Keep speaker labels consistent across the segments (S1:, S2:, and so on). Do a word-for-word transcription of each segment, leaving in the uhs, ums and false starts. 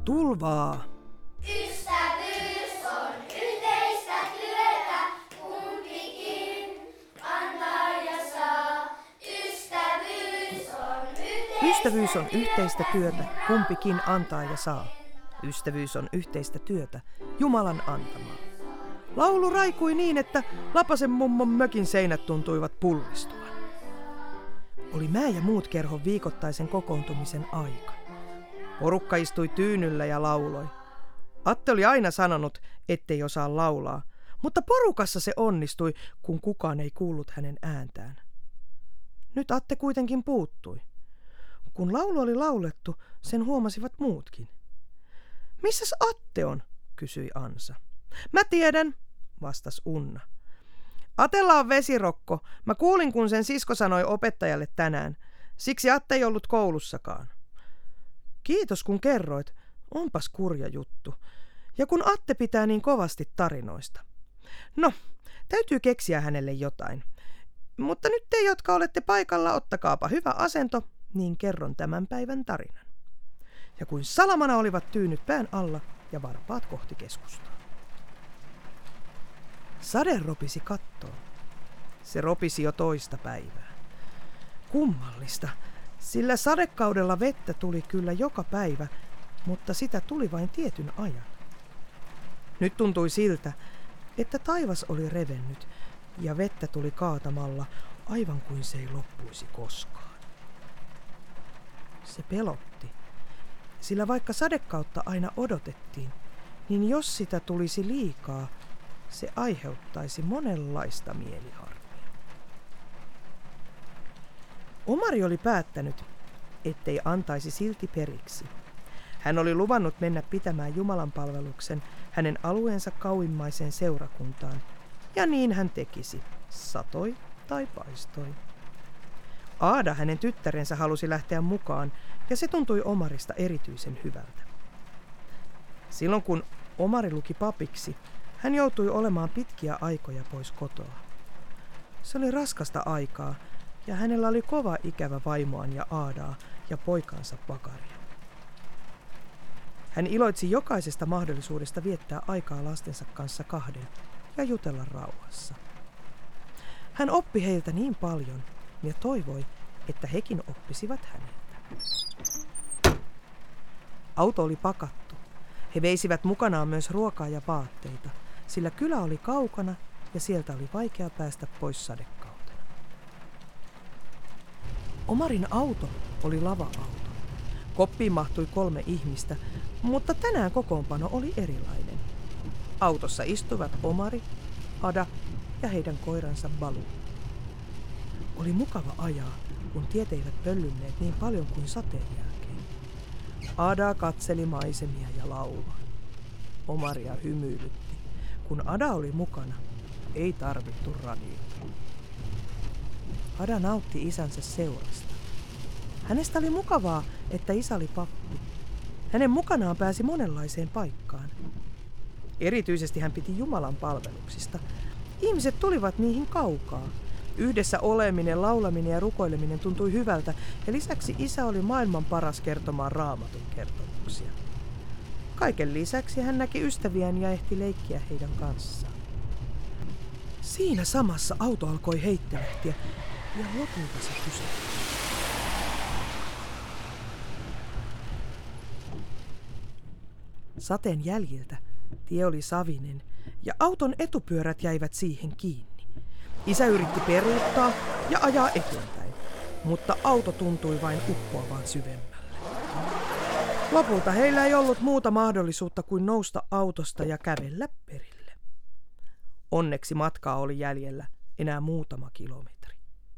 S1: tulvaa.
S2: Ystävyys on yhteistä työtä, kumpikin antaa ja saa. Ystävyys on yhteistä
S1: Ystävyys on yhteistä työtä, kumpikin antaa ja saa. Ystävyys on yhteistä työtä, Jumalan antamaa. Laulu raikui niin, että Lapasen mummon mökin seinät tuntuivat pullistuvan. Oli mä ja muut kerhon viikoittaisen kokoontumisen aika. Porukka istui tyynyllä ja lauloi. Atte oli aina sanonut, ettei osaa laulaa, mutta porukassa se onnistui, kun kukaan ei kuullut hänen ääntään. Nyt Atte kuitenkin puuttui. Kun laulu oli laulettu, sen huomasivat muutkin. Missäs Atte on? Kysyi Ansa. Mä tiedän, vastasi Unna. Atella on vesirokko. Mä kuulin, kun sen sisko sanoi opettajalle tänään. Siksi Atte ei ollut koulussakaan. Kiitos, kun kerroit. Onpas kurja juttu. Ja kun Atte pitää niin kovasti tarinoista. No, täytyy keksiä hänelle jotain. Mutta nyt te, jotka olette paikalla, ottakaapa hyvä asento, niin kerron tämän päivän tarinan. Ja kuin salamana olivat tyynyt pään alla ja varpaat kohti keskustaa. Sade ropisi kattoon. Se ropisi jo toista päivää. Kummallista, sillä sadekaudella vettä tuli kyllä joka päivä, mutta sitä tuli vain tietyn ajan. Nyt tuntui siltä, että taivas oli revennyt ja vettä tuli kaatamalla aivan kuin se ei loppuisi koskaan. Se pelotti, sillä vaikka sadekautta aina odotettiin, niin jos sitä tulisi liikaa, se aiheuttaisi monenlaista mieliharmia. Omari oli päättänyt, ettei antaisi silti periksi. Hän oli luvannut mennä pitämään Jumalan palveluksen hänen alueensa kauimmaiseen seurakuntaan, ja niin hän tekisi, satoi tai paistoi. Aada, hänen tyttärensä, halusi lähteä mukaan, ja se tuntui Omarista erityisen hyvältä. Silloin kun Omari luki papiksi, hän joutui olemaan pitkiä aikoja pois kotoa. Se oli raskasta aikaa, ja hänellä oli kova ikävä vaimoaan ja Aadaa ja poikansa Vakaria. Hän iloitsi jokaisesta mahdollisuudesta viettää aikaa lastensa kanssa kahden ja jutella rauhassa. Hän oppi heiltä niin paljon ja toivoi, että hekin oppisivat häneltä. Auto oli pakattu. He veisivät mukanaan myös ruokaa ja vaatteita, sillä kylä oli kaukana ja sieltä oli vaikea päästä pois sadekautena. Omarin auto oli lava-auto. Koppiin mahtui kolme ihmistä, mutta tänään kokoonpano oli erilainen. Autossa istuivat Omari, Ada ja heidän koiransa Balu. Oli mukava ajaa, kun tiet eivät pöllynneet niin paljon kuin sateen jälkeen. Ada katseli maisemia ja lauloi. Omaria hymyilytti. Kun Ada oli mukana, ei tarvittu radiota. Ada nautti isänsä seurasta. Hänestä oli mukavaa, että isä oli pappi. Hänen mukanaan pääsi monenlaiseen paikkaan. Erityisesti hän piti Jumalan palveluksista. Ihmiset tulivat niihin kaukaa. Yhdessä oleminen, laulaminen ja rukoileminen tuntui hyvältä, ja lisäksi isä oli maailman paras kertomaan Raamatun kertomuksia. Kaiken lisäksi hän näki ystäviään ja ehti leikkiä heidän kanssaan. Siinä samassa auto alkoi heittelehtiä, ja lopulta se pysähtyi. Sateen jäljiltä tie oli savinen, ja auton etupyörät jäivät siihen kiinni. Isä yritti peruuttaa ja ajaa eteenpäin, mutta auto tuntui vain uppoavan syvemmälle. Lopulta heillä ei ollut muuta mahdollisuutta kuin nousta autosta ja kävellä perille. Onneksi matkaa oli jäljellä enää muutama kilometri.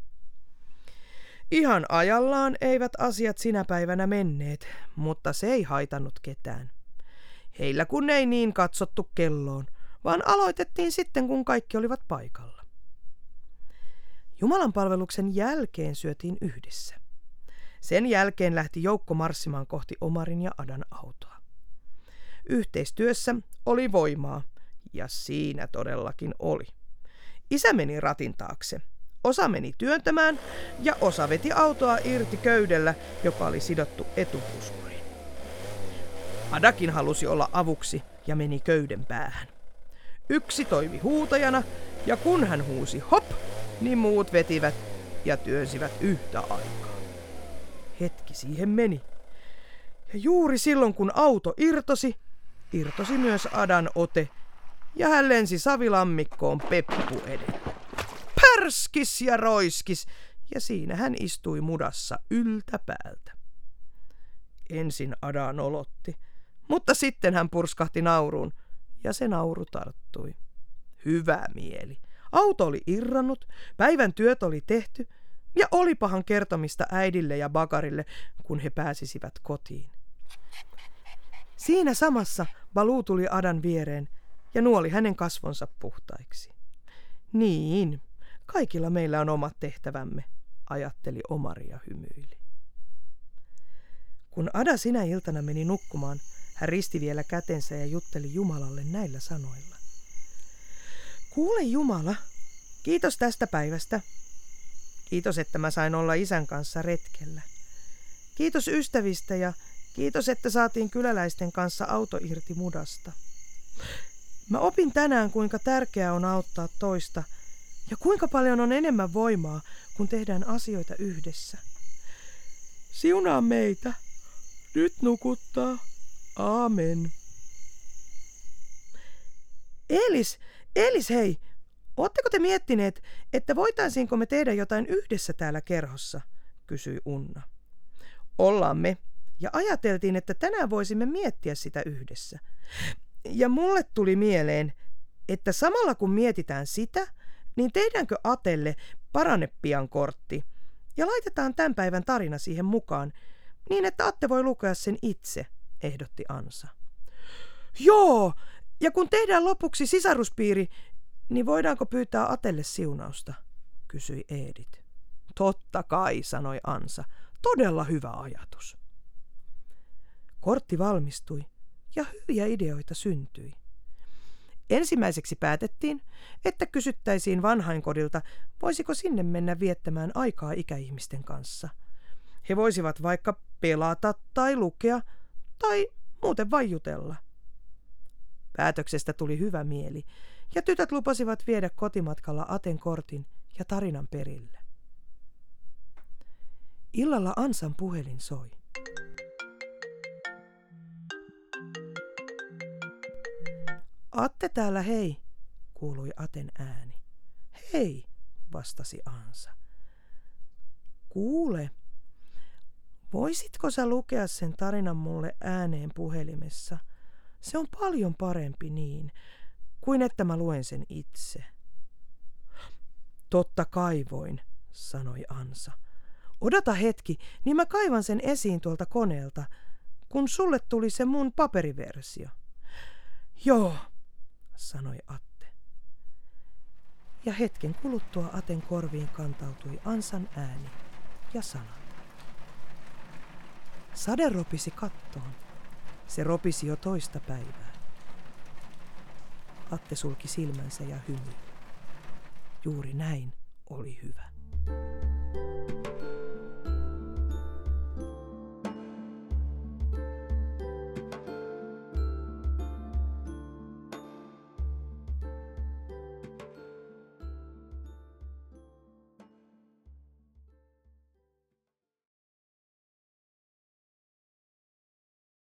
S1: Ihan ajallaan eivät asiat sinä päivänä menneet, mutta se ei haitannut ketään. Heillä kun ei niin katsottu kelloon, vaan aloitettiin sitten, kun kaikki olivat paikalla. Jumalan palveluksen jälkeen syötiin yhdessä. Sen jälkeen lähti joukko marssimaan kohti Omarin ja Adan autoa. Yhteistyössä oli voimaa, ja siinä todellakin oli. Isä meni ratin taakse. Osa meni työntämään ja osa veti autoa irti köydellä, joka oli sidottu etupuskuriin. Adakin halusi olla avuksi ja meni köyden päähän. Yksi toimi huutajana, ja kun hän huusi hop, niin muut vetivät ja työnsivät yhtä aikaa. Hetki siihen meni. Ja juuri silloin kun auto irtosi, irtosi myös Adan ote, ja hän lensi savilammikkoon Peppu edellä. Pärskis ja roiskis, ja siinä hän istui mudassa yltäpäältä. Ensin Ada nolotti, mutta sitten hän purskahti nauruun, ja se nauru tarttui. Hyvä mieli. Auto oli irrannut, päivän työt oli tehty, ja olipahan kertomista äidille ja Bakarille, kun he pääsisivät kotiin. Siinä samassa Baloo tuli Adan viereen ja nuoli hänen kasvonsa puhtaiksi. Niin, kaikilla meillä on omat tehtävämme, ajatteli Omari ja hymyili. Kun Ada sinä iltana meni nukkumaan, hän risti vielä kätensä ja jutteli Jumalalle näillä sanoilla. Kuule Jumala, kiitos tästä päivästä. Kiitos, että mä sain olla isän kanssa retkellä. Kiitos ystävistä ja kiitos, että saatiin kyläläisten kanssa auto irti mudasta. Mä opin tänään, kuinka tärkeää on auttaa toista ja kuinka paljon on enemmän voimaa, kun tehdään asioita yhdessä. Siunaa meitä. Nyt nukuttaa. Aamen. Elis, Elis hei, ootteko te miettineet, että voitaisiinko me tehdä jotain yhdessä täällä kerhossa, kysyi Unna. Ollaan me, ja ajateltiin, että tänään voisimme miettiä sitä yhdessä. Ja mulle tuli mieleen, että samalla kun mietitään sitä, niin tehdäänkö Atelle parane pian kortti ja laitetaan tämän päivän tarina siihen mukaan, niin että Atte voi lukea sen itse, ehdotti Ansa. Joo, ja kun tehdään lopuksi sisaruspiiri, niin voidaanko pyytää Atelle siunausta, kysyi Edith. Totta kai, sanoi Ansa. Todella hyvä ajatus. Kortti valmistui ja hyviä ideoita syntyi. Ensimmäiseksi päätettiin, että kysyttäisiin vanhainkodilta, voisiko sinne mennä viettämään aikaa ikäihmisten kanssa. He voisivat vaikka pelata tai lukea tai muuten vain jutella. Päätöksestä tuli hyvä mieli ja tytöt lupasivat viedä kotimatkalla Aten kortin ja tarinan perille. Illalla Ansan puhelin soi. Atte täällä hei, kuului Aten ääni. Hei, vastasi Ansa. Kuule, voisitko sä lukea sen tarinan mulle ääneen puhelimessa? Se on paljon parempi niin, kuin että mä luen sen itse. Totta kai voin, sanoi Ansa. Odota hetki, niin mä kaivan sen esiin tuolta koneelta, kun sulle tuli se mun paperiversio. Joo, sanoi Atte. Ja hetken kuluttua Aten korviin kantautui Ansan ääni ja sanat. Sade ropisi kattoon. Se ropisi jo toista päivää. Atte sulki silmänsä ja hymyi. Juuri näin oli hyvä.